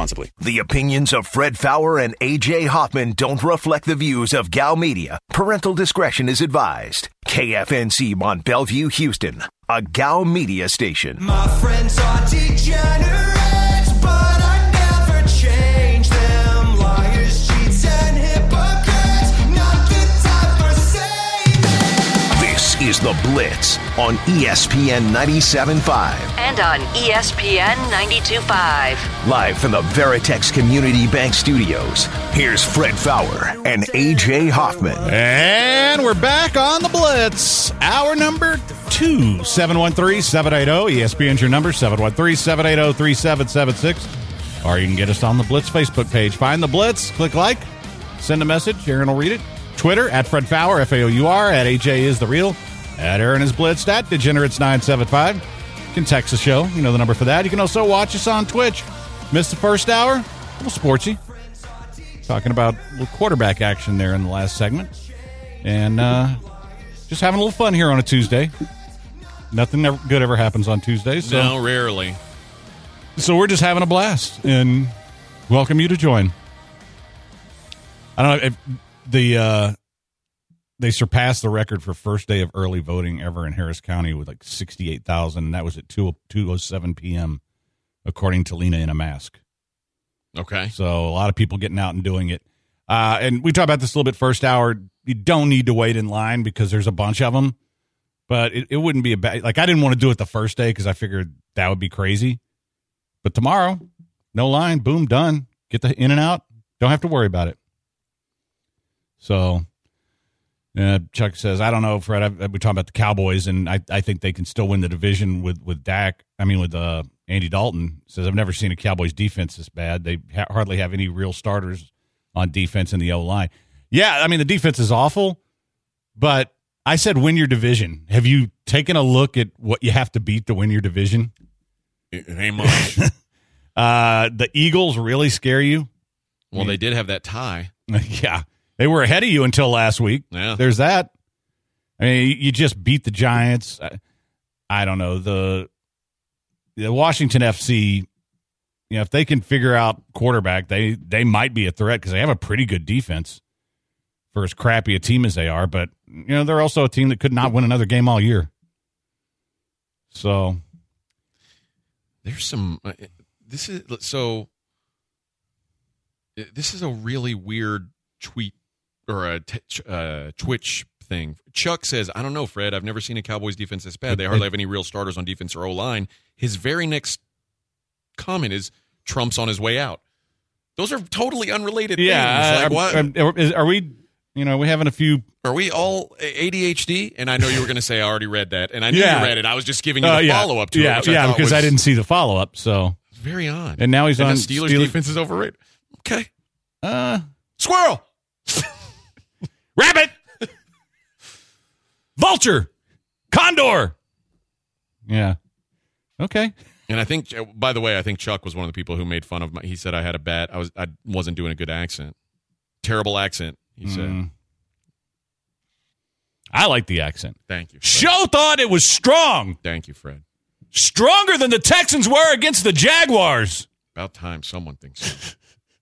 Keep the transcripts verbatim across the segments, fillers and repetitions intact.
responsibly. The opinions of Fred Faour and A J Hoffman don't reflect the views of Gal Media. Parental discretion is advised. K F N C Mont Bellevue, Houston, a Gal Media station. My friends are degenerates, but I never change them. Liars, cheats, and hypocrites, not the time for saving. This is The Blitz on E S P N ninety-seven point five. And on E S P N ninety-two point five. Live from the Veritex Community Bank Studios, here's Fred Faour and A J Hoffman. And we're back on The Blitz. Hour number two, seven one three, seven eight zero. E S P N's your number, seven one three, seven eight zero, three seven seven six. Or you can get us on the Blitz Facebook page. Find The Blitz, click like, send a message. Aaron will read it. Twitter, at Fred Faour, F A O U R, at A J is the real, at Aaron is Blitz, at Degenerates nine seven five. You can text the show. You know the number for that. You can also watch us on Twitch. Missed the first hour? A little sportsy. Talking about a little quarterback action there in the last segment. And uh, just having a little fun here on a Tuesday. Nothing ever good ever happens on Tuesdays. So. No, rarely. So we're just having a blast. And welcome you to join. I don't know if the uh, they surpassed the record for first day of early voting ever in Harris County with like sixty-eight thousand, and that was at two oh seven p.m., according to Lena in a Mask. Okay. So a lot of people getting out and doing it. Uh, and we talked about this a little bit first hour. You don't need to wait in line because there's a bunch of them. But it, it wouldn't be a bad... Like, I didn't want to do it the first day because I figured that would be crazy. But tomorrow, no line, boom, done. Get the in and out. Don't have to worry about it. So, uh, Chuck says, I don't know, Fred. I've, we talked about the Cowboys, and I, I think they can still win the division with, with Dak. I mean, with uh, Andy Dalton. Says, I've never seen a Cowboys defense this bad. They ha- hardly have any real starters on defense in the O-line. Yeah, I mean, the defense is awful, but I said win your division. Have you taken a look at what you have to beat to win your division? It ain't much. uh, the Eagles really scare you? Well, they did have that tie. Yeah. They were ahead of you until last week. Yeah. There's that. I mean, you just beat the Giants. I, I don't know. The, the Washington F C, you know, if they can figure out quarterback, they, they might be a threat because they have a pretty good defense for as crappy a team as they are. But, you know, they're also a team that could not win another game all year. So. There's some uh, – this is – so this is a really weird tweet or a t- uh, Twitch thing. Chuck says, I don't know, Fred. I've never seen a Cowboys defense this bad. They hardly have any real starters on defense or O-line. His very next comment is Trump's on his way out. Those are totally unrelated yeah, things. Like, are, what? Are, are we, you know, we having a few. Are we all A D H D? And I know you were going to say I already read that. And I knew yeah. you read it. I was just giving you uh, the yeah. follow-up to yeah, it. Yeah, I because was, I didn't see the follow-up. So it's very odd. And now he's and on the Steelers, Steelers defense is overrated. Okay. Uh, Squirrel. Rabbit. Vulture. Condor. Yeah. Okay. And I think, by the way, I think Chuck was one of the people who made fun of my. He said I had a bad. I was. I wasn't doing a good accent. Terrible accent. He said. Mm. I like the accent. Thank you, Fred. Show thought it was strong. Thank you, Fred. Stronger than the Texans were against the Jaguars. About time someone thinks so.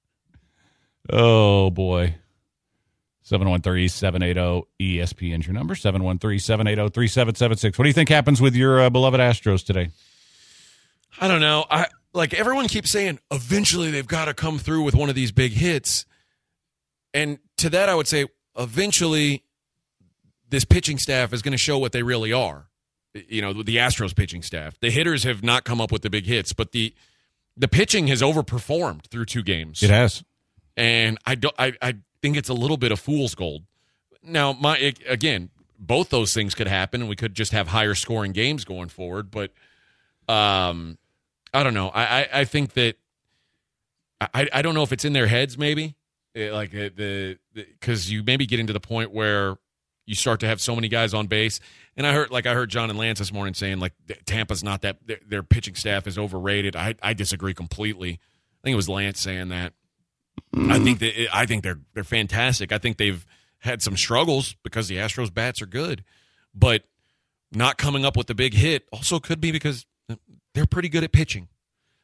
Oh, boy. seven one three, seven eight zero, E S P N's your number, seven one three, seven eight zero, three seven seven six. What do you think happens with your uh, beloved Astros today? I don't know. I like everyone keeps saying eventually they've got to come through with one of these big hits. And to that I would say eventually this pitching staff is going to show what they really are. You know, the Astros pitching staff. The hitters have not come up with the big hits, but the the pitching has overperformed through two games. It has. And I don't I, I think it's a little bit of fool's gold. Now, my it, again, both those things could happen and we could just have higher scoring games going forward, but um I don't know. I, I, I think that I, I don't know if it's in their heads maybe. It, like the because you maybe get into the point where you start to have so many guys on base. And I heard like I heard John and Lance this morning saying like Tampa's not that their, their pitching staff is overrated. I I disagree completely. I think it was Lance saying that. Mm-hmm. I think that I think they're they're fantastic. I think they've had some struggles because the Astros bats are good, but not coming up with the big hit also could be because they're pretty good at pitching.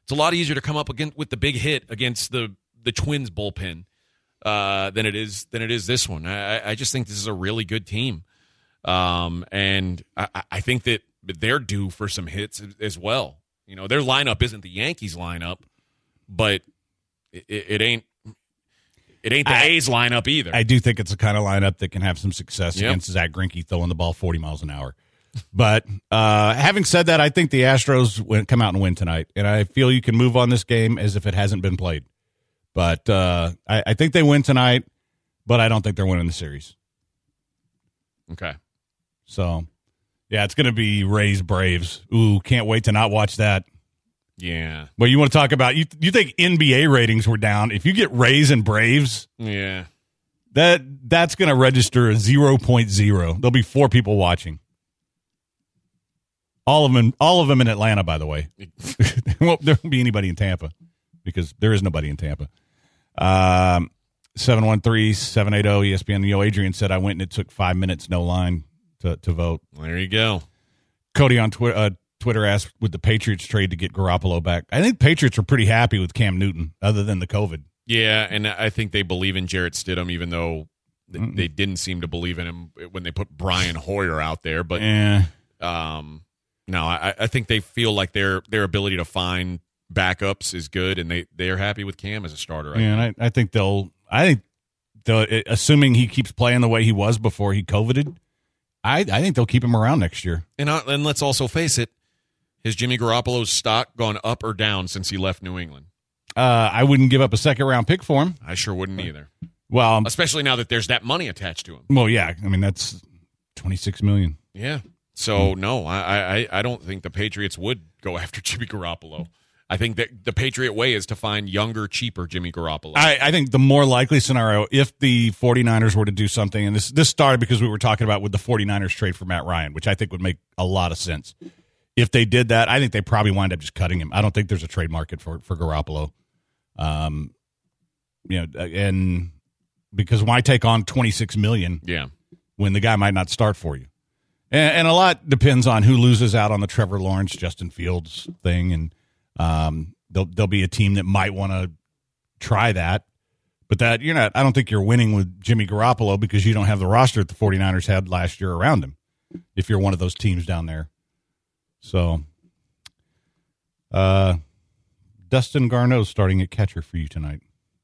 It's a lot easier to come up against with the big hit against the the Twins bullpen uh, than it is than it is this one. I, I just think this is a really good team, um, and I, I think that they're due for some hits as well. You know, their lineup isn't the Yankees lineup, but it, it ain't it ain't the I, A's lineup either. I do think it's the kind of lineup that can have some success Yep. against Zach Greinke throwing the ball forty miles an hour. But uh, having said that, I think the Astros win, come out and win tonight, and I feel you can move on this game as if it hasn't been played. But uh, I, I think they win tonight, but I don't think they're winning the series. Okay. So, yeah, it's going to be Rays Braves. Ooh, can't wait to not watch that. Yeah. But you want to talk about, you you think N B A ratings were down. If you get Rays and Braves, Yeah. that that's going to register a zero point zero. There'll be four people watching. All of them, all of them in Atlanta, by the way. there, won't, there won't be anybody in Tampa because there is nobody in Tampa. Um, seven one three, seven eight zero E S P N. You know, Adrian said I went and it took five minutes, no line to, to vote. There you go. Cody on Twi- uh, Twitter asked, would the Patriots trade to get Garoppolo back? I think Patriots are pretty happy with Cam Newton, other than the COVID. Yeah, and I think they believe in Jarrett Stidham, even though they, they didn't seem to believe in him when they put Brian Hoyer out there. But Eh. um, no, I, I think they feel like their their ability to find backups is good, and they they're happy with Cam as a starter. Right Yeah, now. and I, I think they'll. I think they'll, assuming he keeps playing the way he was before he COVIDed, I I think they'll keep him around next year. And uh, and let's also face it, has Jimmy Garoppolo's stock gone up or down since he left New England? Uh, I wouldn't give up a second round pick for him. I sure wouldn't either. Well, Especially now that there's that money attached to him. well, yeah. I mean, that's twenty six million. Yeah. So no, I, I I don't think the Patriots would go after Jimmy Garoppolo. I think that the Patriot way is to find younger, cheaper Jimmy Garoppolo. I, I think the more likely scenario, if the 49ers were to do something, and this this started because we were talking about would the 49ers trade for Matt Ryan, which I think would make a lot of sense. If they did that, I think they probably wind up just cutting him. I don't think there's a trade market for for Garoppolo. Um, you know, and because why take on twenty-six million yeah. when the guy might not start for you? And, and a lot depends on who loses out on the Trevor Lawrence, Justin Fields thing, and um, there'll there'll be a team that might want to try that. But that you're not. I don't think you're winning with Jimmy Garoppolo because you don't have the roster that the 49ers had last year around him. If you're one of those teams down there, so uh, Dustin Garneau's starting at catcher for you tonight.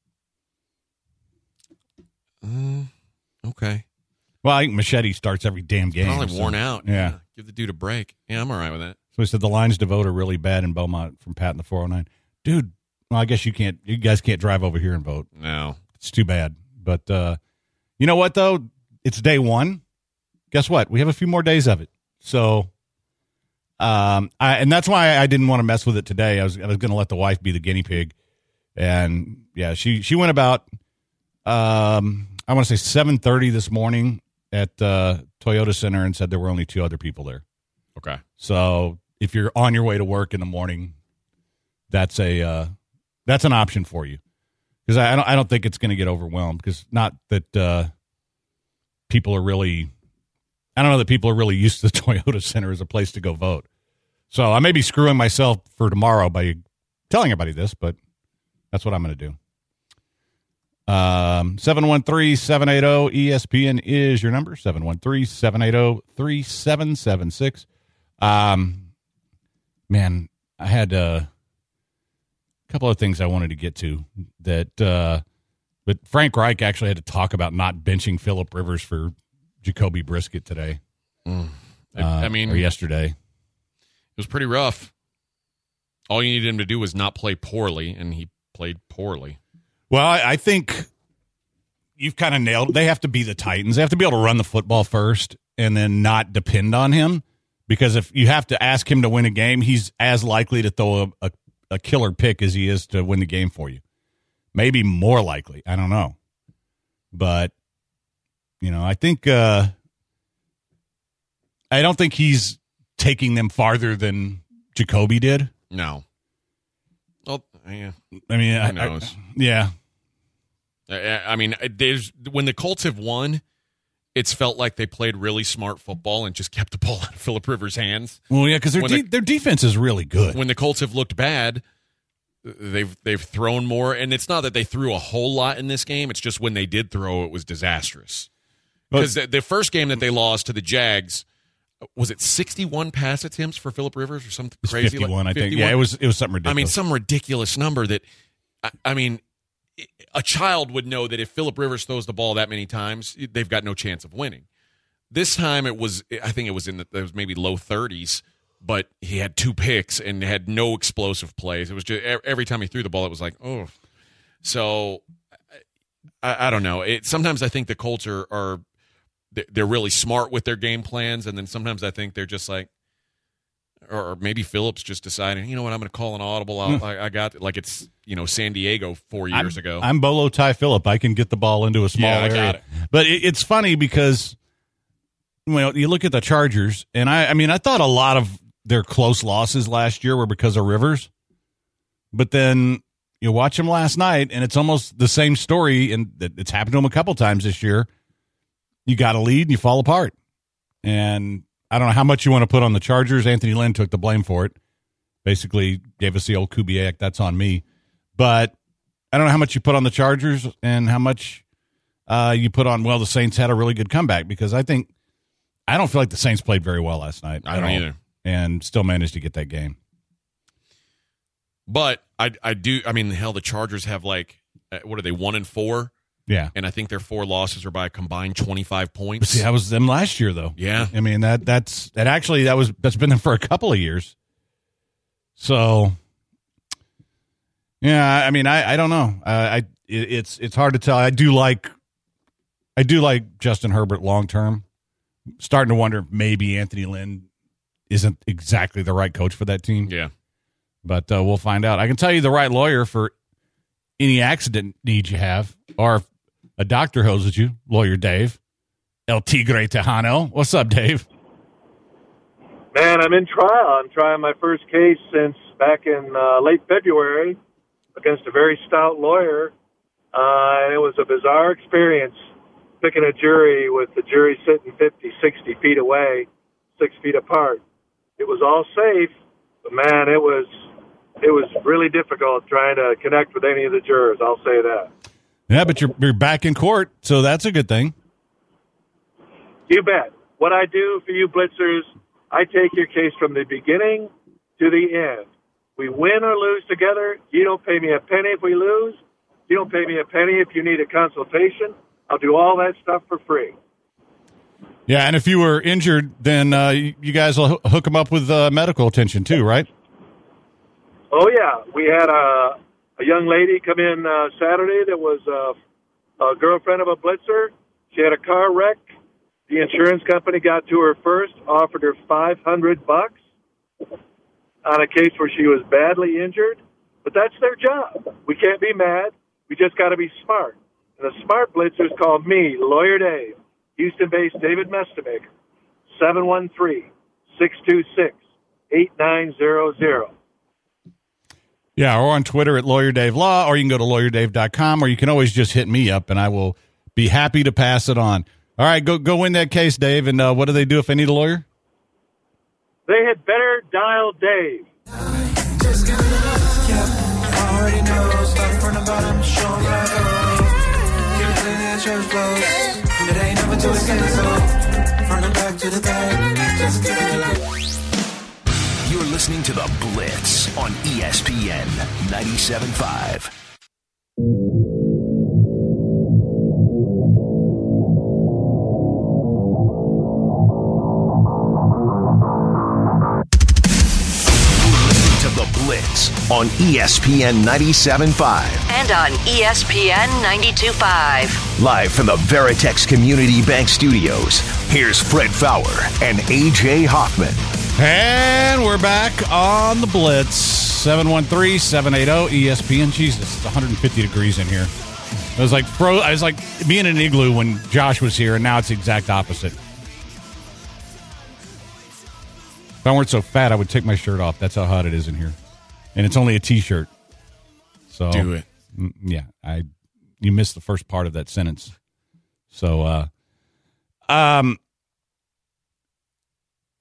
Uh, okay. Well, I think Machete starts every damn game. Probably so- worn out. Yeah. Give the dude a break. Yeah, I'm all right with that. So he said the lines to vote are really bad in Beaumont from Pat in the four oh nine. Dude, well, I guess you can't. You guys can't drive over here and vote. No. It's too bad. But uh, you know what, though? It's day one. Guess what? We have a few more days of it. So, um, I, and that's why I didn't want to mess with it today. I was I was going to let the wife be the guinea pig. And, yeah, she, she went about, um, I want to say seven thirty this morning at uh, Toyota Center and said there were only two other people there. Okay. So if you're on your way to work in the morning, that's a uh, that's an option for you, because I, I don't I don't think it's going to get overwhelmed, because not that uh, people are really I don't know that people are really used to the Toyota Center as a place to go vote. So I may be screwing myself for tomorrow by telling everybody this, but that's what I'm going to do. Um, seven one three, seven eight zero E S P N is your number, seven one three, seven eight zero, three seven seven six. Um, man, I had uh, a couple of things I wanted to get to that, uh, but Frank Reich actually had to talk about not benching Phillip Rivers for Jacoby Brisket today. Mm. I, uh, I mean, or yesterday. It was pretty rough. All you needed him to do was not play poorly, and he played poorly. Well, I, I think you've kind of nailed it. They have to be the Titans. They have to be able to run the football first and then not depend on him. Because if you have to ask him to win a game, he's as likely to throw a, a, a killer pick as he is to win the game for you. Maybe more likely. I don't know. But, you know, I think uh, I don't think he's taking them farther than Jacoby did. No. Well, yeah. I mean, Who I, knows? I, yeah. I, I mean, there's when the Colts have won, it's felt like they played really smart football and just kept the ball out of Phillip Rivers' hands. Well, yeah, because their, When de- the- their defense is really good. When the Colts have looked bad, they've they've thrown more, and it's not that they threw a whole lot in this game. It's just when they did throw, it was disastrous. Because the, the first game that they lost to the Jags, was it sixty-one pass attempts for Phillip Rivers or something It's crazy? fifty-one, like I think. Yeah, it was it was something ridiculous. I mean, some ridiculous number that, I, I mean, a child would know that if Phillip Rivers throws the ball that many times, they've got no chance of winning. This time it was, I think it was in the, it was maybe low thirties, but he had two picks and had no explosive plays. It was just every time he threw the ball, it was like, oh. So I, I don't know. It, sometimes I think the Colts are, are they're really smart with their game plans, and then sometimes I think they're just like, or maybe Phillips just deciding, you know what, I'm going to call an audible. I'll, I, I got like it's you know San Diego four years I'm, ago. I'm Bolo Ty Phillip. I can get the ball into a small Yeah, I area. got it. But it, it's funny because well, you look at the Chargers, and I, I mean, I thought a lot of their close losses last year were because of Rivers. But then you watch them last night, and it's almost the same story, and it's happened to them a couple times this year. You got a lead, and you fall apart. And I don't know how much you want to put on the Chargers. Anthony Lynn took the blame for it. Basically gave us the old Kubiak, that's on me. But I don't know how much you put on the Chargers and how much uh, you put on, well, the Saints had a really good comeback because I think, I don't feel like the Saints played very well last night. I don't all, either. And still managed to get that game. But I I do, I mean, hell, the Chargers have like, uh, what are they, one and four? Yeah. And I think their four losses are by a combined twenty-five But points. see, that was them last year, though. Yeah. I mean, that that's that actually that was that's been them for a couple of years. So, yeah, I mean, I, I don't know. Uh, I it, it's it's hard to tell. I do like I do like Justin Herbert long term. Starting to wonder if maybe Anthony Lynn isn't exactly the right coach for that team. Yeah. But uh, we'll find out. I can tell you the right lawyer for any accident needs you have, or if a doctor hoses you, Lawyer Dave. El Tigre Tejano. What's up, Dave? Man, I'm in trial. I'm trying my first case since back in uh, late February against a very stout lawyer. Uh, and it was a bizarre experience picking a jury with the jury sitting fifty, sixty feet away, six feet apart. It was all safe, but man, it was it was really difficult trying to connect with any of the jurors. I'll say that. Yeah, but you're you're back in court, so that's a good thing. You bet. What I do for you blitzers, I take your case from the beginning to the end. We win or lose together. You don't pay me a penny if we lose. You don't pay me a penny if you need a consultation. I'll do all that stuff for free. Yeah, and if you were injured, then uh, you you guys will h- hook them up with uh, medical attention too, right? Oh, yeah. We had a, a young lady come in uh, Saturday that was uh, a girlfriend of a blitzer. She had a car wreck. The insurance company got to her first, offered her five hundred bucks on a case where she was badly injured. But that's their job. We can't be mad. We just got to be smart. And the smart blitzers called me, Lawyer Dave, Houston-based David Mestemaker, seven one three, six two six, eight nine zero zero. Yeah, or on Twitter at Lawyer Dave Law, or you can go to lawyer dave dot com, or you can always just hit me up, and I will be happy to pass it on. All right, go go win that case, Dave, and uh, what do they do if they need a lawyer? They had better dial Dave. Just give it a look, yeah. I already know. Start from the bottom, show 'em how it goes. Give it to the church close. It ain't never too expensive, so from the back to the back. Just give it a look. You're listening to The Blitz on E S P N ninety-seven point five. To The Blitz on E S P N ninety-seven point five. And on E S P N ninety-two point five. Live from the Veritex Community Bank Studios, here's Fred Fowler and A J Hoffman. And we're back on the Blitz. seven one three, seven eight zero, E S P N. Jesus, it's one hundred fifty degrees in here. It was like fro- I was like being in an igloo when Josh was here, and now it's the exact opposite. If I weren't so fat, I would take my shirt off. That's how hot it is in here. And it's only a T-shirt. So Do it. mm, Yeah, I you missed the first part of that sentence. So, uh, um,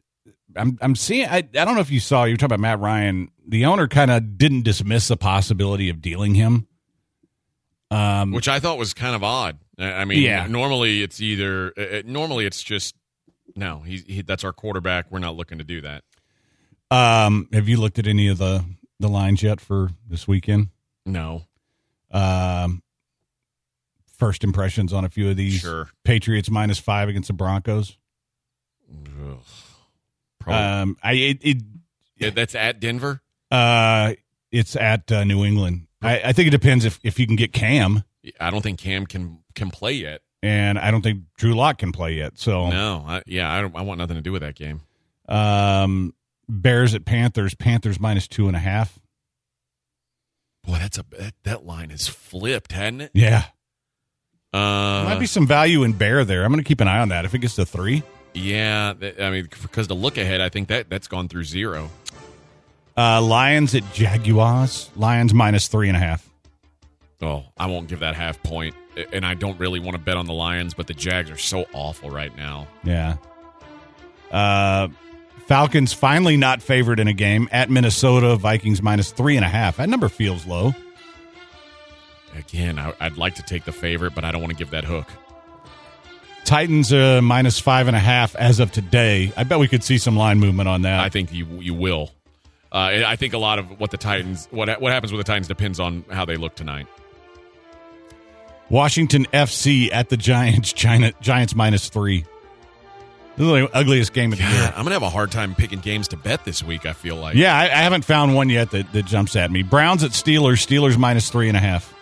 I'm I'm seeing. I I don't know if you saw. You were talking about Matt Ryan. The owner kind of didn't dismiss the possibility of dealing him, um, which I thought was kind of odd. I I mean, Yeah. normally it's either uh, normally it's just no. He's he, that's our quarterback. We're not looking to do that. Um, have you looked at any of the the lines yet for this weekend? No, Um, first impressions on a few of these. Sure. Patriots minus five against the Broncos. Ugh. Probably. Um, I it, it Yeah, that's at Denver. uh, it's at uh, New England. I, I think it depends if if you can get Cam, I don't think Cam can can play yet. and I don't think Drew Lock can play yet. So, No, I, yeah, I don't. I want nothing to do with that game. um, Bears at Panthers. Panthers minus two and a half. Boy, that's a that, that line is flipped, hadn't it? Yeah, Uh, might be some value in Bear there. I'm going to keep an eye on that. If it gets to three, yeah, th- I mean, because the look ahead, I think that that's gone through zero. uh, Lions at Jaguars. Lions minus three and a half. Oh, I won't give that half point, and I don't really want to bet on the Lions, but the Jags are so awful right now. Yeah. Uh, Falcons finally not favored in a game at Minnesota. Vikings minus three and a half. That number feels low. Again, I, I'd like to take the favorite, but I don't want to give that hook. Titans uh, minus five and a half as of today. I bet we could see some line movement on that. I think you you will. Uh, I think a lot of what the Titans what what happens with the Titans depends on how they look tonight. Washington F C at the Giants. China, Giants minus three. This is the ugliest game of the God, year. I'm gonna have a hard time picking games to bet this week. I feel like. Yeah, I, I haven't found one yet that, that jumps at me. Browns at Steelers. Steelers minus three and a half.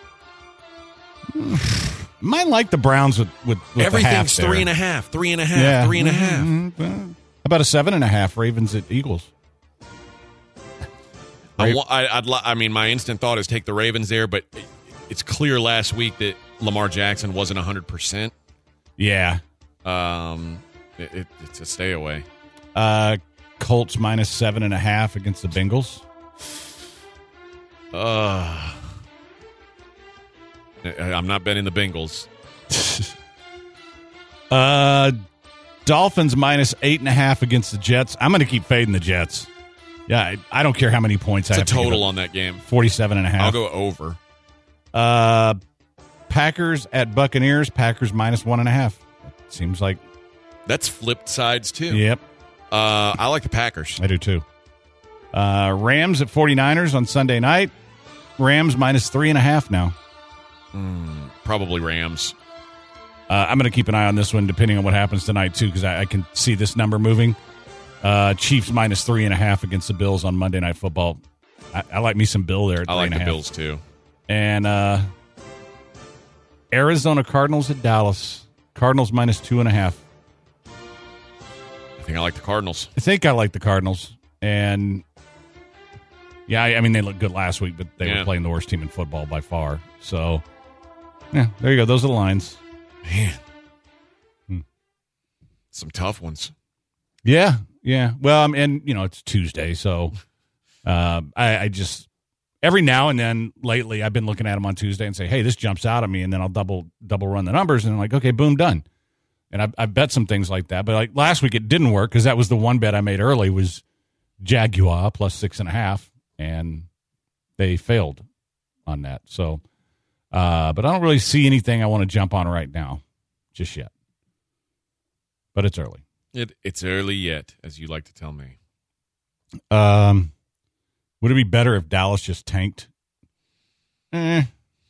Might like the Browns with with, with Everything's the half three and there. a half, three and a half, Yeah. three and a half. Mm-hmm. How about a seven and a half? Ravens at Eagles. I, wa- I, I'd. li- I mean, my instant thought is take the Ravens there, but it- it's clear last week that Lamar Jackson wasn't one hundred percent. Yeah. Um, it, it, it's a stay away. Uh, Colts minus seven and a half against the Bengals. Uh, I- I'm not betting the Bengals. Uh, Dolphins minus eight and a half against the Jets. I'm going to keep fading the Jets. Yeah, I, I don't care how many points I It's a have to give total up. on that game. forty-seven and a half. I'll go over. Uh, Packers at Buccaneers. Packers minus one and a half. Seems like, That's flipped sides too. yep, Uh, I like the Packers. I do too. Uh, Rams at 49ers on Sunday night. Rams minus three and a half now. Mm, probably Rams. Uh, I'm going to keep an eye on this one depending on what happens tonight, too, because I, I can see this number moving. Uh, Chiefs minus three and a half against the Bills on Monday Night Football. I, I like me some Bill there at I three like and a the half. Bills too. And uh, Arizona Cardinals at Dallas. Cardinals minus two and a half. I think I like the Cardinals. I think I like the Cardinals. And, yeah, I, I mean, they looked good last week, but they Yeah. were playing the worst team in football by far. So, yeah, there you go. Those are the lines. Man, Hmm. some tough ones. Yeah, yeah. Well, um, and you know it's Tuesday, so uh, I, I just every now and then lately I've been looking at them on Tuesday and say, "Hey, this jumps out at me," and then I'll double double run the numbers, and I'm like, "Okay, boom, done." And I I bet some things like that, but like last week it didn't work because that was the one bet I made early was Jaguar plus six and a half, and they failed on that. So, uh, but I don't really see anything I want to jump on right now, just yet. But it's early. It, it's early yet, as you like to tell me. Um, would it be better if Dallas just tanked? Eh.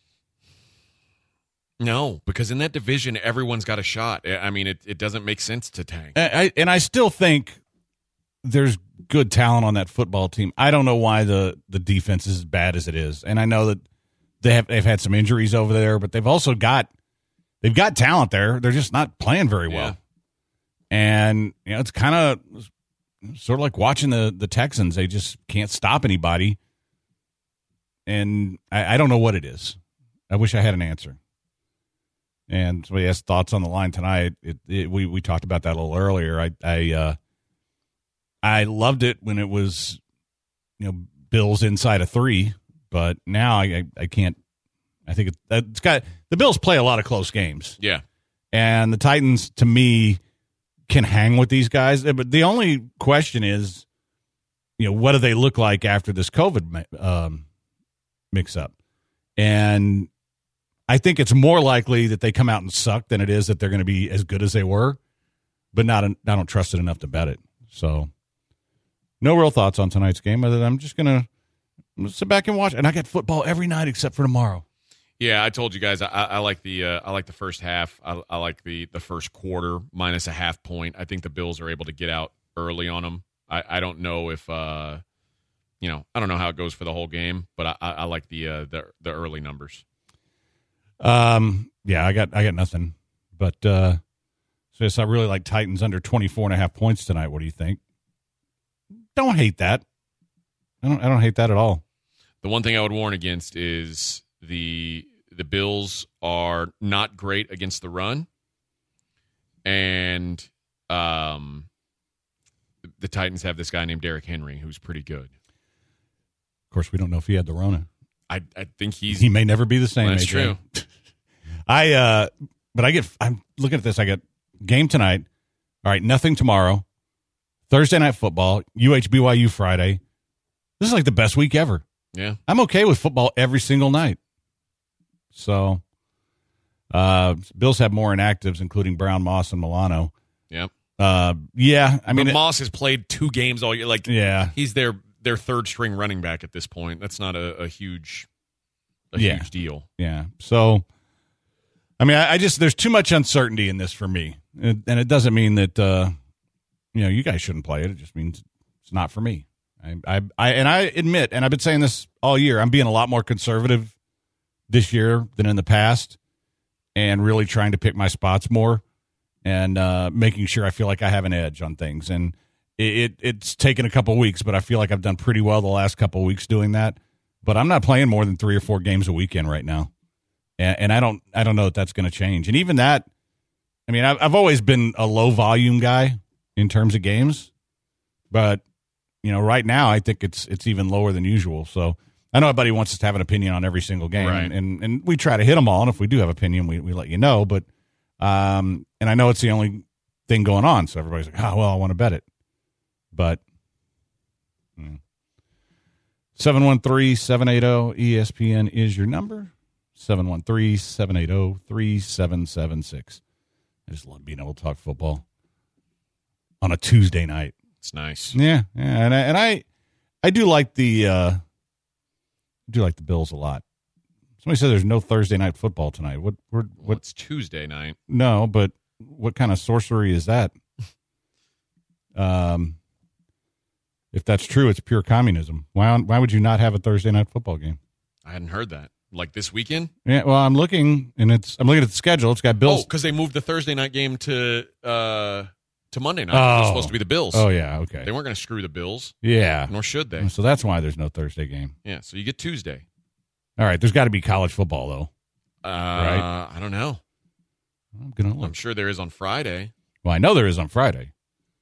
No, because in that division, everyone's got a shot. I I mean, it, it doesn't make sense to tank. I, I, and I still think there's good talent on that football team. I don't know why the, the defense is as bad as it is, and I know that they have they've had some injuries over there, but they've also got they've got talent there. They're just not playing very well, Yeah. and you know it's kind of sort of like watching the the Texans. They just can't stop anybody, and I, I don't know what it is. I wish I had an answer. And somebody asked thoughts on the line tonight. It, it, we we talked about that a little earlier. I I uh, I loved it when it was, you know, Bills inside of three, but now I I, I can't. I think it, it's got the Bills play a lot of close games, Yeah. and the Titans to me can hang with these guys. But the only question is, you know, what do they look like after this COVID um, mix-up? And I think it's more likely that they come out and suck than it is that they're going to be as good as they were. But not, I don't trust it enough to bet it. So no real thoughts on tonight's game other than I'm just going to sit back and watch. And I got football every night except for tomorrow. Yeah, I told you guys I, I like the uh, I like the first half. I, I like the the first quarter minus a half point. I think the Bills are able to get out early on them. I, I don't know if uh, you know I don't know how it goes for the whole game, but I, I like the uh, the the early numbers. Um, yeah, I got I got nothing, but uh, so yes, I really like Titans under twenty-four and a half points tonight. What do you think? Don't hate that. I don't I don't hate that at all. The one thing I would warn against is the the Bills are not great against the run, and um, the Titans have this guy named Derrick Henry who's pretty good. Of course, we don't know if he had the Rona. I I think he's he may never be the same. That's A J. true. I uh, but I get I'm looking at this. I got game tonight. All right, nothing tomorrow. Thursday night football. U H B Y U Friday. This is like the best week ever. Yeah, I'm okay with football every single night. So, uh, Bills have more inactives, including Brown, Moss, and Milano. Yep. Uh, yeah, I mean, but it- Moss has played two games all year. Like, yeah, he's their their third string running back at this point. That's not a, a huge a Yeah. huge deal. yeah. So, I mean, I, I just there's too much uncertainty in this for me, and, and it doesn't mean that uh, you know you guys shouldn't play it. It just means it's not for me. I, I, I, and I admit, and I've been saying this all year, I'm being a lot more conservative this year than in the past, and really trying to pick my spots more, and uh, making sure I feel like I have an edge on things. And it, it it's taken a couple weeks, but I feel like I've done pretty well the last couple weeks doing that. But I'm not playing more than three or four games a weekend right now, and, and I don't I don't know that that's going to change. And even that, I mean, I've, I've always been a low volume guy in terms of games, but you know, right now I think it's it's even lower than usual. So I know everybody wants us to have an opinion on every single game, Right. and, and and we try to hit them all. And if we do have opinion, we we let you know. But um, and I know it's the only thing going on, so everybody's like, oh well, I want to bet it, but. seven one three, seven eight zero, E S P N is your number. seven one three, seven eight zero, three seven seven six. I just love being able to talk football on a Tuesday night. It's nice. Yeah, yeah, and I, and I, I do like the, uh, I do like the Bills a lot. Somebody said there's no Thursday night football tonight. What, what, Well, what? it's Tuesday night. No, but what kind of sorcery is that? Um, if that's true, it's pure communism. Why, why would you not have a Thursday night football game? I hadn't heard that. Like this weekend? Yeah, well, I'm looking, and it's I'm looking at the schedule. It's got Oh, Bills. because they moved the Thursday night game to uh, to Monday night. Oh. It was supposed to be the Bills. Oh, yeah, okay. They weren't going to screw the Bills, Yeah. nor should they. So that's why there's no Thursday game. Yeah, so you get Tuesday. All right, there's got to be college football, though. Uh, Right. I don't know. I'm going to I'm look. sure there is on Friday. Well, I know there is on Friday.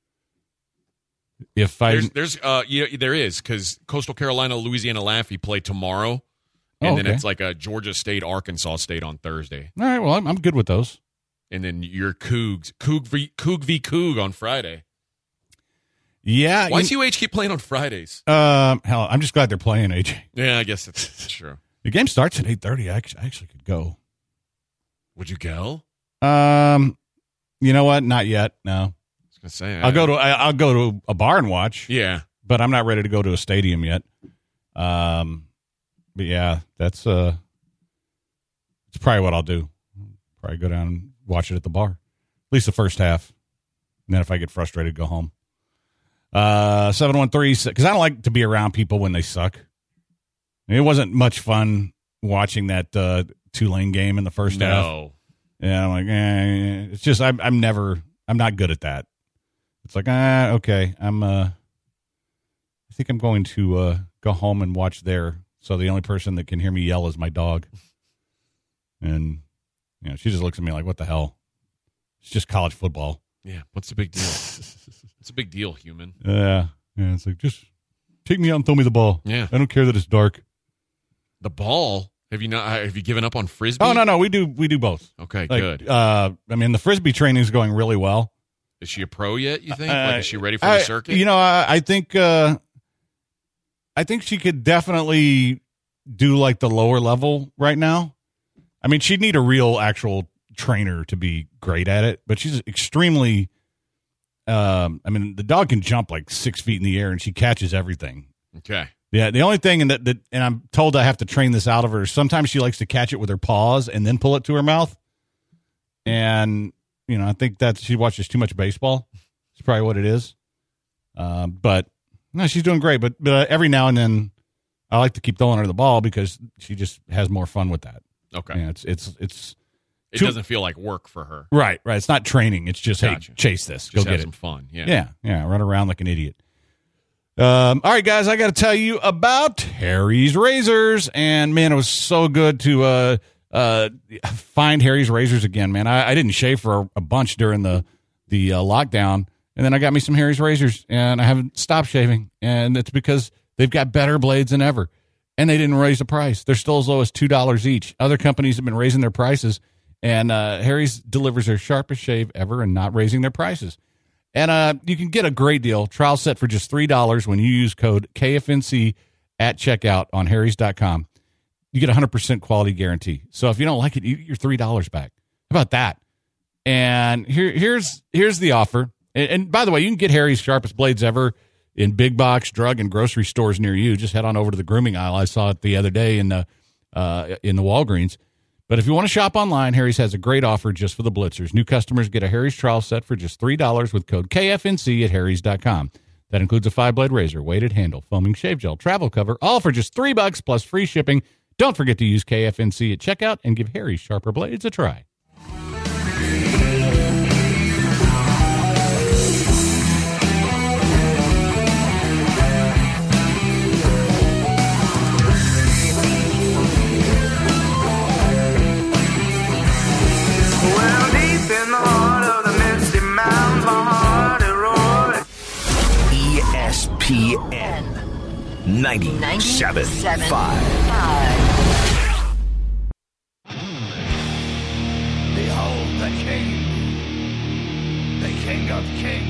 If I. There's, there's, uh, yeah, there is because Coastal Carolina, Louisiana Laffey play tomorrow, and Oh, then okay. it's like a Georgia State, Arkansas State on Thursday, All right, well, I'm, I'm good with those. and then your Cougs, Coug v Coug v Coug on Friday. Yeah. Why you- does U H keep playing on Fridays? Um, hell, I'm just glad they're playing, A J. Yeah, I guess that's, that's true. The game starts at eight thirty. I actually, I actually could go. Would you go? Um, you know what? Not yet. No. I was gonna say I'll go to I, I'll go to a bar and watch. Yeah, But I'm not ready to go to a stadium yet. Um, but yeah, that's uh, it's probably what I'll do. Probably go down and watch it at the bar, at least the first half. And then if I get frustrated, go home. Uh, seven one three because I don't like to be around people when they suck. It wasn't much fun watching that uh, Tulane game in the first half. no. Yeah, I'm like, eh, it's just I'm I'm never I'm not good at that. It's like, ah, okay, I'm uh, I think I'm going to uh, go home and watch there. So the only person that can hear me yell is my dog, and you know, she just looks at me like, what the hell? It's just college football. Yeah, what's the big deal? It's a big deal, human. Yeah, yeah. It's like just take me out and throw me the ball. Yeah. I don't care that it's dark. The ball. Have you not? Have you given up on frisbee? Oh no, no, we do we do both. Okay, Like, good. Uh, I mean, the frisbee training is going really well. Is she a pro yet, you think? Uh, like, is she ready for I, the circuit? You know, I, I think uh, I think she could definitely do like the lower level right now. I mean, she'd need a real actual trainer to be great at it, but she's extremely um, I mean, the dog can jump like six feet in the air and she catches everything. Okay. Yeah, the only thing, and that, that, and I'm told I have to train this out of her. Sometimes she likes to catch it with her paws and then pull it to her mouth. And you know, I think that she watches too much baseball. It's probably what it is. Uh, but no, she's doing great. But but uh, every now and then, I like to keep throwing her the ball because she just has more fun with that. Okay. Yeah, it's it's it's. It too, doesn't feel like work for her. Right, right. It's not training. It's just Gotcha. hey, chase this, Just go have get some it. fun. Yeah. Yeah, yeah. Run around like an idiot. Um, all right, guys, I got to tell you about Harry's Razors, and man, it was so good to uh, uh, find Harry's Razors again. Man, I, I didn't shave for a, a bunch during the the uh, lockdown, and then I got me some Harry's Razors, and I haven't stopped shaving, and it's because they've got better blades than ever, and they didn't raise the price. They're still as low as two dollars each. Other companies have been raising their prices, and uh, Harry's delivers their sharpest shave ever and not raising their prices. And uh, you can get a great deal, trial set for just three dollars when you use code K F N C at checkout on harrys dot com. You get a one hundred percent quality guarantee. So if you don't like it, you get your three dollars back. How about that? And here, here's here's the offer. And, and by the way, you can get Harry's sharpest blades ever in big box, drug, and grocery stores near you. Just head on over to the grooming aisle. I saw it the other day in the, uh, in the Walgreens. But if you want to shop online, Harry's has a great offer just for the Blitzers. New customers get a Harry's trial set for just three dollars with code K F N C at harrys dot com. That includes a five-blade razor, weighted handle, foaming shave gel, travel cover, all for just three bucks plus free shipping. Don't forget to use K F N C at checkout and give Harry's sharper blades a try. Well, deep in the heart of the misty mountains, my heart it roared. E S P N ninety-seven point five. Behold the king, the king of kings.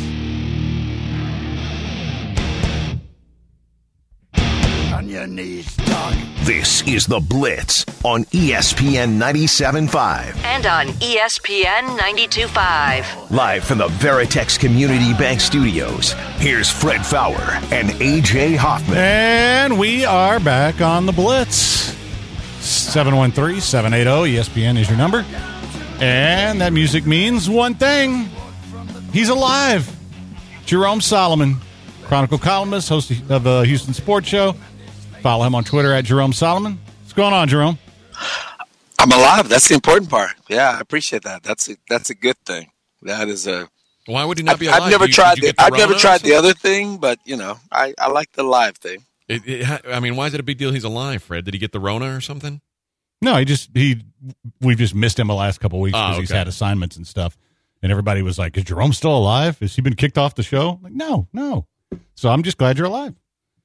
On your knees, dog. This is The Blitz on E S P N ninety-seven point five. And on E S P N ninety-two point five. Live from the Veritex Community Bank Studios, here's Fred Fowler and A J Hoffman. And we are back on the Blitz. seven one three, seven eight zero, E S P N is your number. And that music means one thing. He's alive. Jerome Solomon, Chronicle columnist, host of the Houston Sports Show. Follow him on Twitter at Jerome Solomon. What's going on, Jerome? I'm alive. That's the important part. Yeah, I appreciate that. That's a, that's a good thing. That is a. Why would you not I've, be alive? I've never Did you- tried did you the. get I've never Rona or tried the something? other thing, but you know, I, I like the live thing. It, it, ha- I mean, why is it a big deal? He's alive, Fred. Did he get the Rona or something? No, he just he. We've just missed him the last couple of weeks Oh, because he's okay. had assignments and stuff. And everybody was like, "Is Jerome still alive? Has he been kicked off the show?" I'm like, no, no. So I'm just glad you're alive.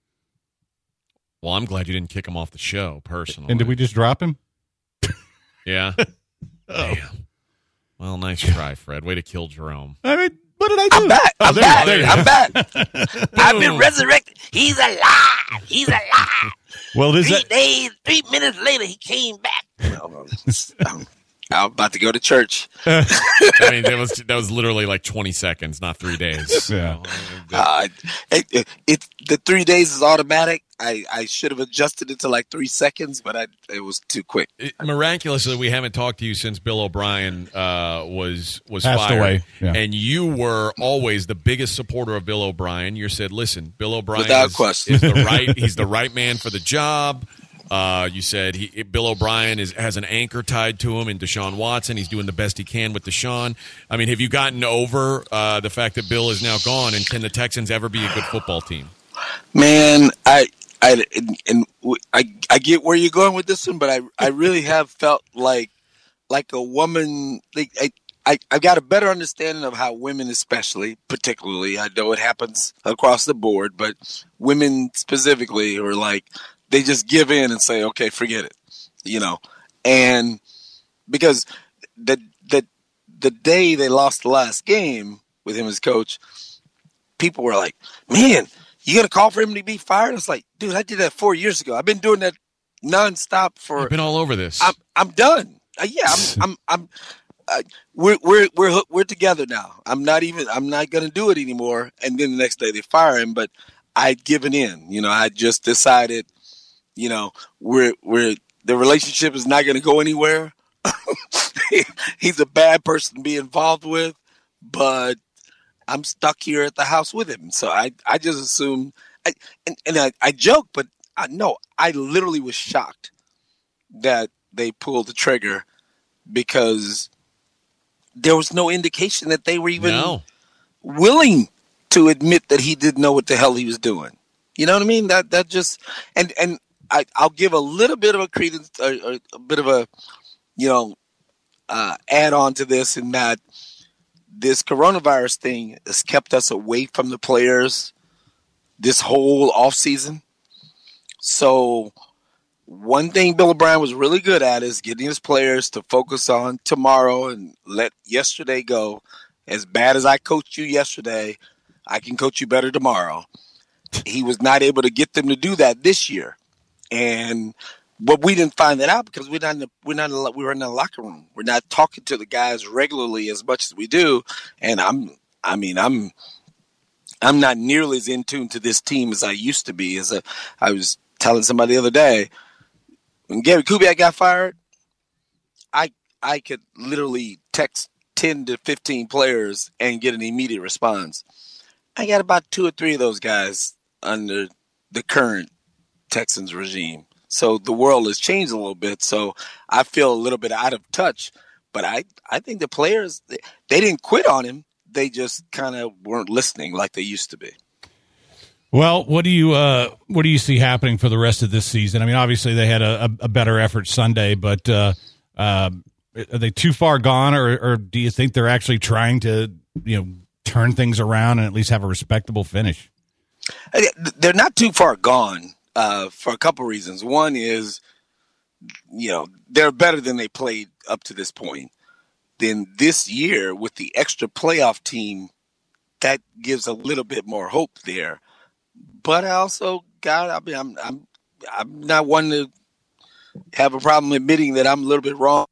Well, I'm glad you didn't kick him off the show, personally. And did we just drop him? Yeah. Oh. Damn. Well, nice try, Fred. Way to kill Jerome. I mean, what did I do? I'm back. Oh, I'm there you back. go, there you I'm go. back. I've been resurrected. He's alive. He's alive. Well, is Three that days, three minutes later, he came back. No, I'm, I'm about to go to church. I mean, that was that was literally like twenty seconds, not three days. Yeah. Uh, it, it, it the three days is automatic. I, I should have adjusted it to like three seconds, but I it was too quick. It- miraculously, we haven't talked to you since Bill O'Brien uh, was was Passed fired, away, yeah. and you were always the biggest supporter of Bill O'Brien. You said, "Listen, Bill O'Brien Without is, question. is the right. He's the right man for the job." Uh, you said he, Bill O'Brien is has an anchor tied to him in Deshaun Watson. He's doing the best he can with Deshaun. I mean, have you gotten over uh, the fact that Bill is now gone? And can the Texans ever be a good football team? Man, I I and, and I I get where you're going with this one, but I I really have felt like like a woman. Like I I I've got a better understanding of how women, especially, particularly, I know it happens across the board, but women specifically are like they just give in and say, okay, forget it, you know, and because the the the day they lost the last game, with him as coach, people were like, man, you going to call for him to be fired? I was like, dude, I did that four years ago. I've been doing that nonstop for. I've been all over this. I'm, I'm done. Uh, yeah, I'm, I'm, I'm, uh, we're, we're, we're, we're together now. I'm not even, I'm not going to do it anymore. And then the next day they fire him, but I'd given in, you know, I just decided, you know, we're, we're, the relationship is not going to go anywhere. He's a bad person to be involved with, but I'm stuck here at the house with him. So I, I just assumed, I, and, and I, I joke, but I, no, I literally was shocked that they pulled the trigger because there was no indication that they were even No. willing to admit that he didn't know what the hell he was doing. You know what I mean? That that just and and I, I'll give a little bit of a credence, or, or a bit of a you know uh, add on to this in that this coronavirus thing has kept us away from the players this whole off season. So one thing Bill O'Brien was really good at is getting his players to focus on tomorrow and let yesterday go. As bad as I coached you yesterday, I can coach you better tomorrow. He was not able to get them to do that this year. And but we didn't find that out because we're not in the, we're not in the, we were in the locker room. We're not talking to the guys regularly as much as we do. And I'm I mean I'm I'm not nearly as in tune to this team as I used to be. As a, I was telling somebody the other day, when Gary Kubiak got fired, I I could literally text ten to fifteen players and get an immediate response. I got about two or three of those guys under the current Texans regime. So the world has changed a little bit. So I feel a little bit out of touch. But I, I think the players, they, they didn't quit on him. They just kind of weren't listening like they used to be. Well, what do you uh, what do you see happening for the rest of this season? I mean, obviously they had a, a better effort Sunday, but uh, uh, are they too far gone, or, or do you think they're actually trying to, you know, turn things around and at least have a respectable finish? They're not too far gone uh, for a couple reasons. One is, you know, they're better than they played up to this point. Then this year with the extra playoff team, that gives a little bit more hope there. But I also got, I mean, I'm, I'm, I'm not one to have a problem admitting that I'm a little bit wrong.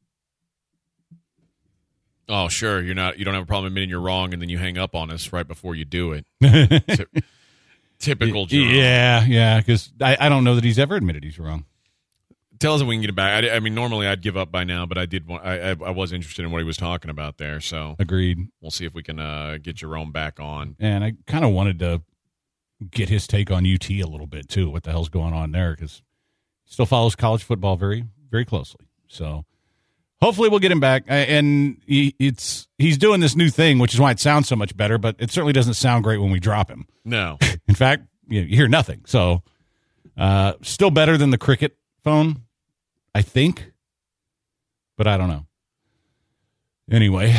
Oh, sure. You're not. You don't have a problem admitting you're wrong, and then you hang up on us right before you do it. Ty- typical Jerome. Yeah, yeah, because I, I don't know that he's ever admitted he's wrong. Tell us if we can get it back. I, I mean, normally I'd give up by now, but I did. Want, I, I I was interested in what he was talking about there. So Agreed. We'll see if we can uh, get Jerome back on. And I kind of wanted to get his take on U T a little bit too. What the hell's going on there? Because he still follows college football very, very closely. So hopefully we'll get him back. And he, it's he's doing this new thing, which is why it sounds so much better. But it certainly doesn't sound great when we drop him. No. In fact, you, you hear nothing. So uh, still better than the Cricket phone, I think. But I don't know. Anyway,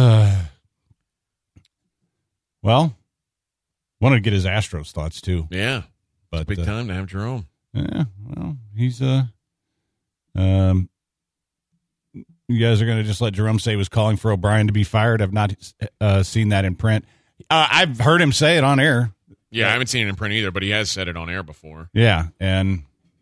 well, wanted to get his Astros thoughts too. Yeah, but big uh, time to have Jerome. Yeah, well, he's uh, um, you guys are going to just let Jerome say he was calling for O'Brien to be fired. I've not uh, seen that in print. Uh, I've heard him say it on air. Yeah, I haven't seen it in print either, but he has said it on air before. Yeah, and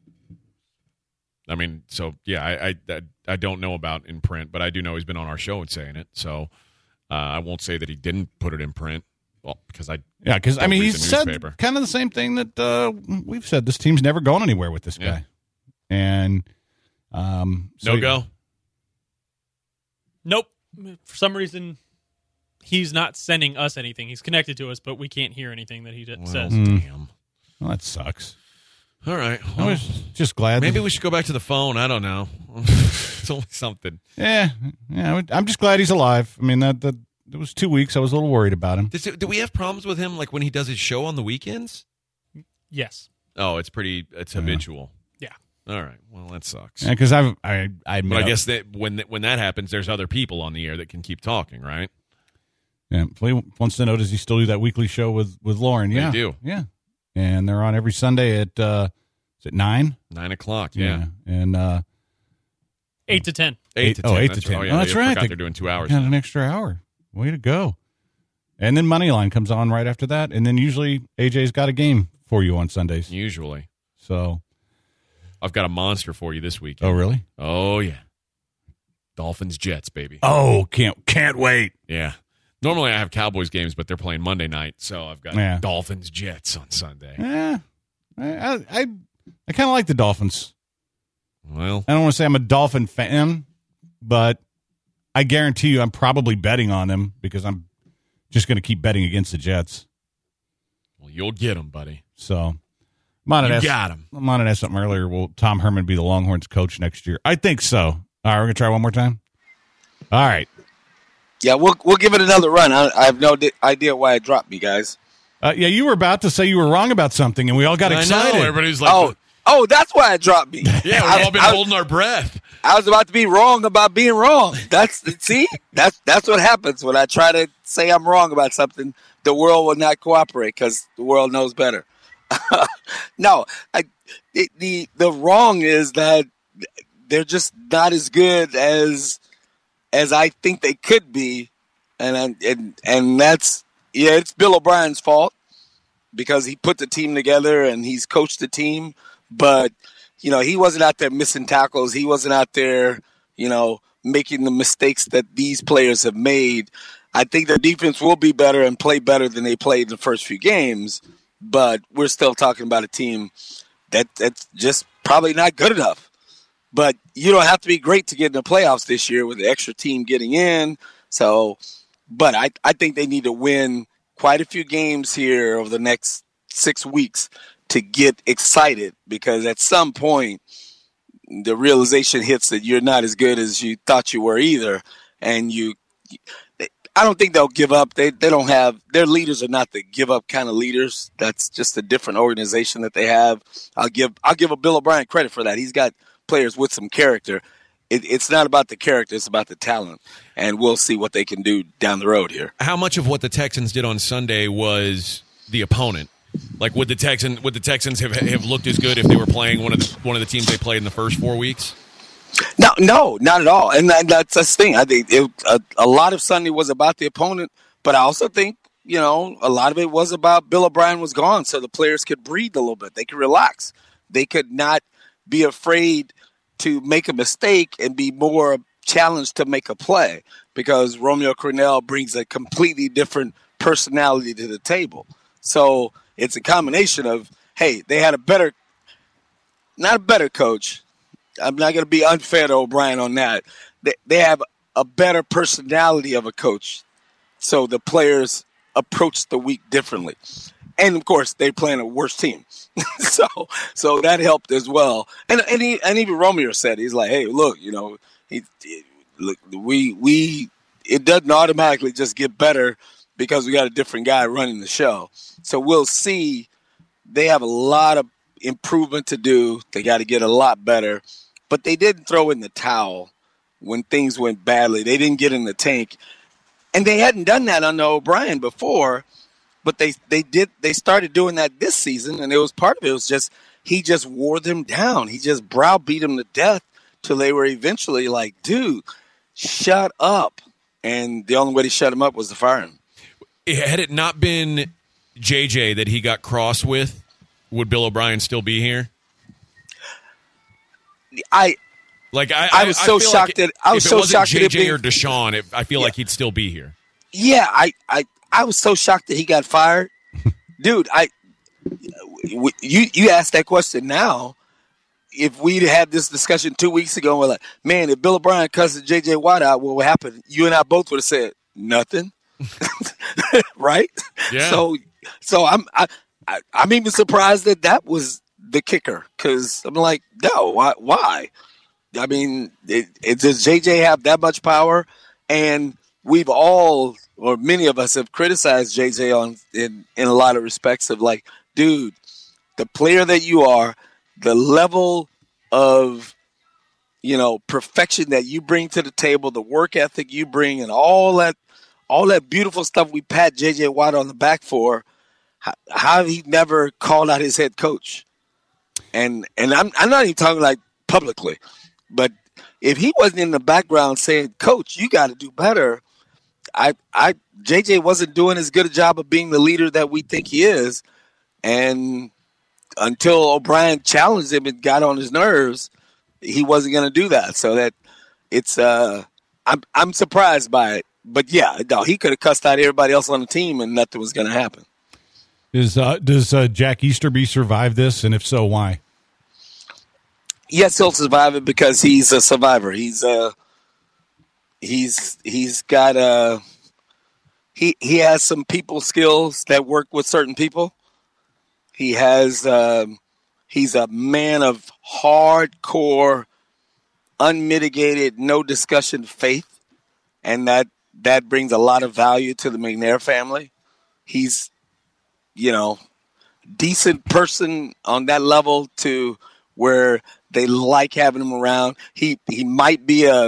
I mean, so yeah, I I, I, I don't know about in print, but I do know he's been on our show and saying it. So uh, I won't say that he didn't put it in print. Well, because I yeah, because I mean read he's the said newspaper. kind of the same thing that uh, we've said. This team's never gone anywhere with this guy, Yeah. and um, so no go. Nope. For some reason, he's not sending us anything. He's connected to us, but we can't hear anything that he d- Well, says. damn. Well, that sucks. All right. I Well, was just glad. maybe that, we should go back to the phone. I don't know. It's only something. Yeah, yeah. I'm just glad he's alive. I mean, that that it was two weeks. I was a little worried about him. Does it, do we have problems with him, like when he does his show on the weekends? Yes. Oh, it's pretty. It's habitual. Yeah. All right. Well, that sucks. Yeah, because I've I I admit, But I guess that when when that happens, there's other people on the air that can keep talking, right? yeah. Flea wants to know, does he still do that weekly show with with Lauren? They Yeah, do. Yeah, and they're on every Sunday at uh, is it nine? Nine o'clock. Yeah. and uh, Eight to ten. Eight to oh, ten. eight that's to ten. Oh, yeah, Oh, that's they right. forgot They they're doing two hours. got an extra hour. Way to go! And then Moneyline comes on right after that. And then usually A J's got a game for you on Sundays. Usually. So. I've got a monster for you this week. Oh, really? Oh, yeah. Dolphins, Jets, baby. Oh, can't can't wait. Yeah. Normally I have Cowboys games, but they're playing Monday night, so I've got Yeah. Dolphins, Jets on Sunday. Yeah. I, I, I, I kind of like the Dolphins. Well. I don't want to say I'm a Dolphin fan, but I guarantee you I'm probably betting on them because I'm just going to keep betting against the Jets. Well, you'll get them, buddy. So, Mon You asked, got him. Mon had asked something earlier. Will Tom Herman be the Longhorns coach next year? I think so. All right, we're going to try one more time. All right. Yeah, we'll we'll give it another run. I, I have no di- idea why it dropped me, guys. Uh, yeah, you were about to say you were wrong about something, and we all got I excited. know. Everybody's like, Oh, oh, that's why it dropped me. yeah, I- we've all been I- holding our breath. I was about to be wrong about being wrong. That's see, that's that's what happens when I try to say I'm wrong about something. The world will not cooperate because the world knows better. no, I, the, the the wrong is that they're just not as good as as I think they could be, and I, and and that's yeah, it's Bill O'Brien's fault because he put the team together and he's coached the team, but. You know, he wasn't out there missing tackles. He wasn't out there, you know, making the mistakes that these players have made. I think their defense will be better and play better than they played in the first few games, but we're still talking about a team that that's just probably not good enough. But you don't have to be great to get in the playoffs this year with the extra team getting in. So, but I, I think they need to win quite a few games here over the next six weeks to get excited, because at some point the realization hits that you're not as good as you thought you were either. And you, I don't think they'll give up. They they don't have, their leaders are not the give up kind of leaders. That's just a different organization that they have. I'll give, I'll give a Bill O'Brien credit for that. He's got players with some character. It, it's not about the character. It's about the talent. And we'll see what they can do down the road here. How much of what the Texans did on Sunday was the opponent? Like, would the Texan would the Texans have have looked as good if they were playing one of the one of the teams they played in the first four weeks? No, no, not at all. And that, that's the thing. I think it, a, a lot of Sunday was about the opponent, but I also think, you know, a lot of it was about Bill O'Brien was gone, so the players could breathe a little bit. They could relax. They could not be afraid to make a mistake and be more challenged to make a play, because Romeo Crennel brings a completely different personality to the table. So it's a combination of, hey, they had a better, not a better coach. I'm not going to be unfair to O'Brien on that. They, they have a better personality of a coach. So the players approach the week differently. And, of course, they're playing a worse team. so so that helped as well. And and, he, and even Romeo said, he's like, hey, look, you know, he, look, we we it doesn't automatically just get better because we got a different guy running the show. So we'll see. They have a lot of improvement to do. They got to get a lot better. But they didn't throw in the towel when things went badly. They didn't get in the tank. And they hadn't done that under O'Brien before, but they, they did. They started doing that this season, and it was part of it. It was just he just wore them down. He just browbeat them to death till they were eventually like, dude, shut up. And the only way to shut him up was to fire him. Had it not been J J that he got cross with, would Bill O'Brien still be here? I like I, I was so feel shocked like that I was if so it wasn't shocked that J it J being- or Deshaun, it, I feel Yeah. like he'd still be here. Yeah, I, I, I was so shocked that he got fired. Dude, I you you asked that question now. If we'd had this discussion two weeks ago, we're like, man, if Bill O'Brien cusses J J Watt out, what would happen? You and I both would have said nothing. Right? Yeah. So so I'm I, I I'm even surprised that that was the kicker, because I'm like, no, why why? I mean, it, it, does J J have that much power? And we've all, or many of us, have criticized J J on in, in a lot of respects of like, dude, the player that you are, the level of, you know, perfection that you bring to the table, the work ethic you bring, and all that, all that beautiful stuff we pat J J Watt on the back for, how, how have he never called out his head coach? And and I'm I'm not even talking like publicly, but if he wasn't in the background saying, Coach, you got to do better, I, I, J J wasn't doing as good a job of being the leader that we think he is, and until O'Brien challenged him and got on his nerves, he wasn't going to do that. So that it's, uh, I'm, I'm surprised by it. But yeah, no, he could have cussed out everybody else on the team, and nothing was going to happen. Is uh, does uh, Jack Easterby survive this, and if so, why? Yes, he'll survive it because he's a survivor. He's uh he's he's got uh he he has some people skills that work with certain people. He has um he's a man of hardcore, unmitigated, no discussion faith, and that that brings a lot of value to the McNair family. He's, you know, decent person on that level to where they like having him around. He he might be a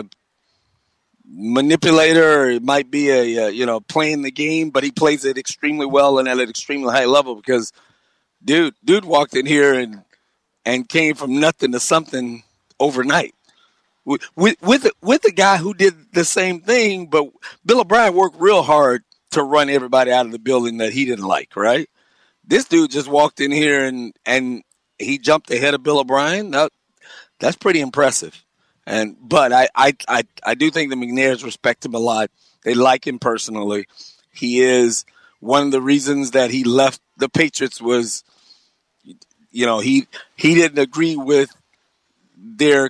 manipulator, or he might be a, a you know playing the game, but he plays it extremely well and at an extremely high level because dude dude walked in here and and came from nothing to something overnight. With with with, with a guy who did the same thing, but Bill O'Brien worked real hard to run everybody out of the building that he didn't like, right? This dude just walked in here and, and he jumped ahead of Bill O'Brien. That, that's pretty impressive. And but I, I, I, I do think the McNairs respect him a lot. They like him personally. He is one of the reasons that he left the Patriots was, you know, he he didn't agree with their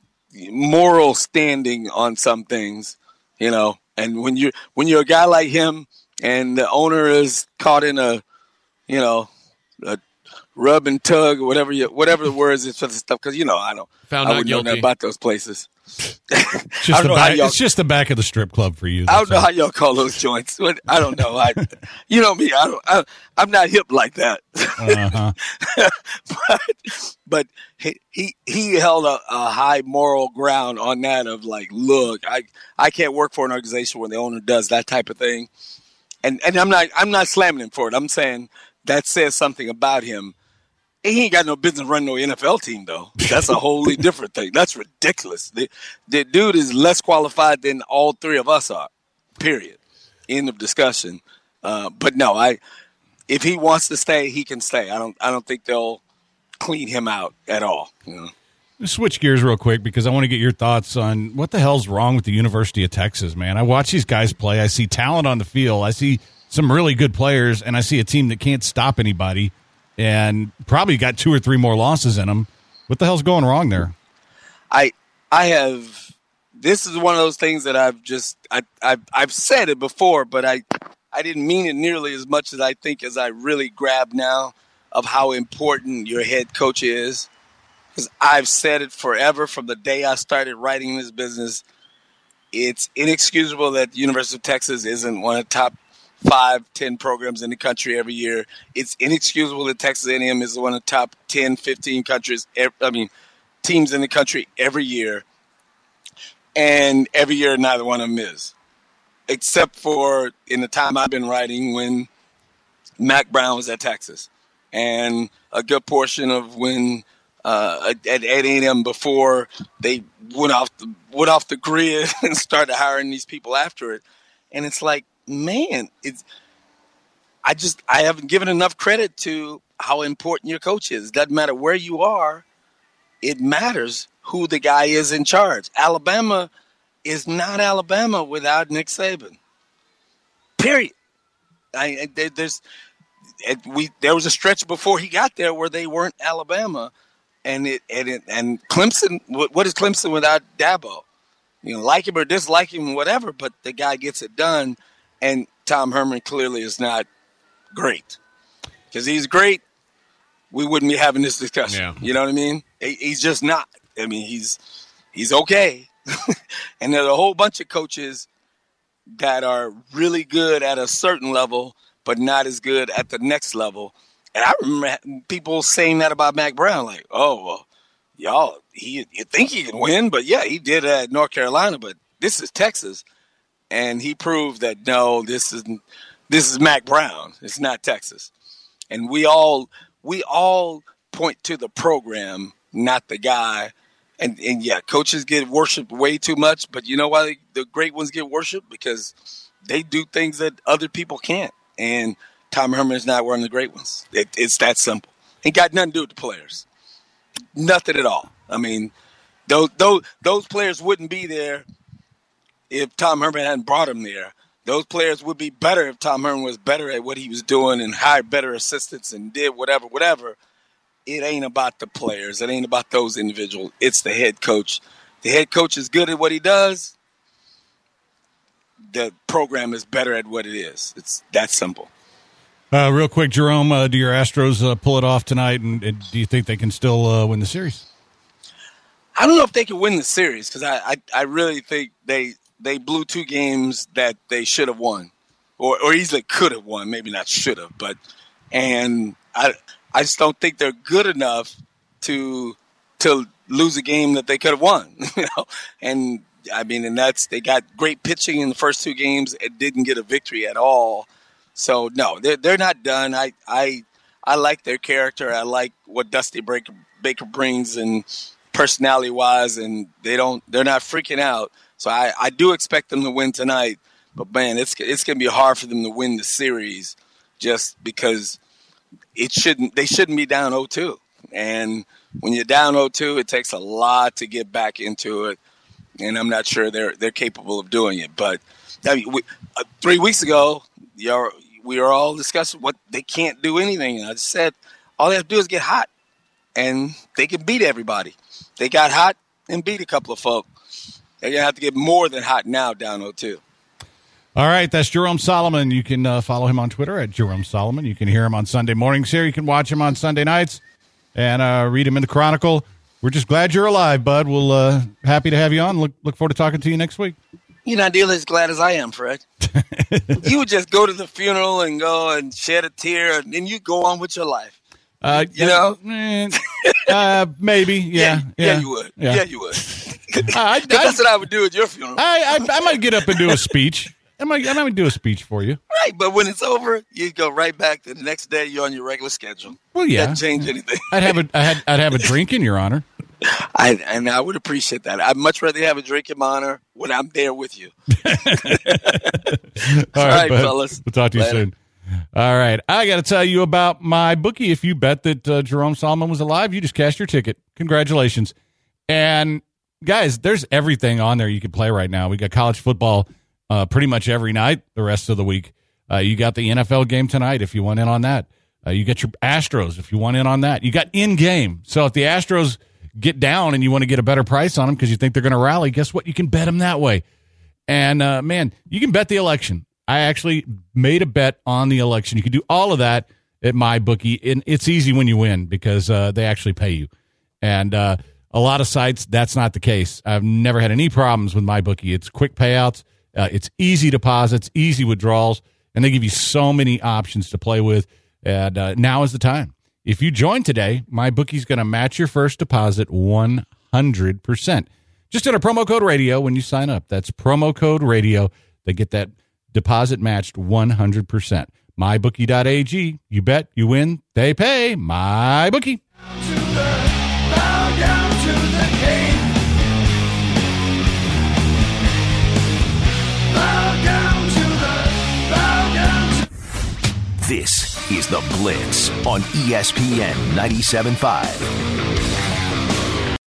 moral standing on some things, you know. And when you when you're a guy like him and the owner is caught in a, you know, a rub and tug or whatever you, whatever the words is for the stuff, because you know I don't Found I not wouldn't know guilty. nothing about those places. Just I the don't know how back, y'all- it's just the back of the strip club for you. I don't that's know all. how y'all call those joints. What- I don't know. I, you know me. I don't. I, I'm not hip like that. Uh-huh. but but he he, he held a, a high moral ground on that of like, look, I I can't work for an organization where the owner does that type of thing, and and I'm not I'm not slamming him for it. I'm saying that says something about him. He ain't got no business running no N F L team, though. That's a wholly different thing. That's ridiculous. The, the dude is less qualified than all three of us are, period. End of discussion. Uh, but no, I if he wants to stay, he can stay. I don't I don't think they'll clean him out at all. You know? Let's switch gears real quick because I want to get your thoughts on what the hell's wrong with the University of Texas, man. I watch these guys play. I see talent on the field. I see some really good players, and I see a team that can't stop anybody. And probably got two or three more losses in them. What the hell's going wrong there? I I have this is one of those things that I've just I I've, I've said it before, but I I didn't mean it nearly as much as I think as I really grab now of how important your head coach is. Because I've said it forever from the day I started writing this business. It's inexcusable that the University of Texas isn't one of the top five, ten programs in the country every year. It's inexcusable that Texas A and M is one of the top ten, fifteen countries, I mean, teams in the country every year. And every year, neither one of them is. Except for in the time I've been writing when Mac Brown was at Texas. And a good portion of when uh, at A and M before they went off the, went off the grid and started hiring these people after it. And it's like, man, it's I just I haven't given enough credit to how important your coach is. Doesn't matter where you are, it matters who the guy is in charge. Alabama is not Alabama without Nick Saban. Period. I, I there's we there was a stretch before he got there where they weren't Alabama, and it and it, and Clemson. What, what is Clemson without Dabo? You know, like him or dislike him, whatever, but the guy gets it done. And Tom Herman clearly is not great. Because he's great, we wouldn't be having this discussion. Yeah. You know what I mean? He- He's just not. I mean, he's he's okay. And there's a whole bunch of coaches that are really good at a certain level, but not as good at the next level. And I remember people saying that about Mac Brown, like, oh, well, y'all, he you think he can win, but yeah, he did at North Carolina, but this is Texas. And he proved that no, this is this is Mac Brown. It's not Texas. And we all we all point to the program, not the guy. And and yeah, coaches get worshipped way too much. But you know why the great ones get worshipped? Because they do things that other people can't. And Tom Herman is not one of the great ones. It, it's that simple. Ain't got nothing to do with the players. Nothing at all. I mean, those, those, those players wouldn't be there if Tom Herman hadn't brought them there. Those players would be better if Tom Herman was better at what he was doing and hired better assistants and did whatever, whatever. It ain't about the players. It ain't about those individuals. It's the head coach. The head coach is good at what he does. The program is better at what it is. It's that simple. Uh, real quick, Jerome, uh, do your Astros uh, pull it off tonight, and, and do you think they can still uh, win the series? I don't know if they can win the series because I, I, I really think they they blew two games that they should have won, or or easily could have won. Maybe not should have, but and I I just don't think they're good enough to to lose a game that they could have won. You know, and I mean, and that's they got great pitching in the first two games and didn't get a victory at all. So no, they're they're not done. I I I like their character. I like what Dusty Baker Baker brings and personality wise, and they don't they're not freaking out. So I, I do expect them to win tonight. But man, it's it's gonna be hard for them to win the series just because it shouldn't they shouldn't be down oh two. And when you're down oh two, it takes a lot to get back into it. And I'm not sure they're they're capable of doing it. But I mean, we, uh, three weeks ago, you're, we were all discussing what they can't do anything. And I just said all they have to do is get hot, and they can beat everybody. They got hot and beat a couple of folk. They're gonna have to get more than hot now, down oh two. All right, that's Jerome Solomon. You can uh, follow him on Twitter at Jerome Solomon. You can hear him on Sunday mornings here. You can watch him on Sunday nights and uh, read him in the Chronicle. We're just glad you're alive, bud. We'll uh, happy to have you on. Look look forward to talking to you next week. You're not nearly as glad as I am, Fred. You would just go to the funeral and go and shed a tear, and then you go on with your life. Uh, you know? Eh, uh, maybe, yeah. Yeah, yeah, yeah you would. Yeah, Yeah, you would. I, I, That's what I would do at your funeral. I, I, I might get up and do a speech. I might, I might do a speech for you. Right, but when it's over, you go right back to the next day. You're on your regular schedule. Well, yeah. Doesn't change anything. I'd have a, I had, I'd have a drink in your honor. I and I would appreciate that. I'd much rather have a drink in my honor when I'm there with you. All right, All right, bud. fellas. We'll talk to you Later. soon. All right. I got to tell you about my bookie. If you bet that uh, Jerome Solomon was alive, you just cashed your ticket. Congratulations. And, guys, there's everything on there you can play right now. We got college football uh, pretty much every night the rest of the week. Uh, you got the N F L game tonight if you want in on that. Uh, you got your Astros if you want in on that. You got in-game. So if the Astros get down and you want to get a better price on them because you think they're going to rally, guess what? You can bet them that way. And, uh, man, you can bet the election. I actually made a bet on the election. You can do all of that at MyBookie, and it's easy when you win because uh, they actually pay you. And uh, a lot of sites, that's not the case. I've never had any problems with MyBookie. It's quick payouts. Uh, it's easy deposits, easy withdrawals, and they give you so many options to play with. And uh, now is the time. If you join today, MyBookie's going to match your first deposit one hundred percent. Just enter promo code radio when you sign up. That's promo code radio. They get that deposit matched one hundred percent. my bookie dot a g. You bet, you win, they pay. MyBookie. This is The Blitz on E S P N ninety-seven point five.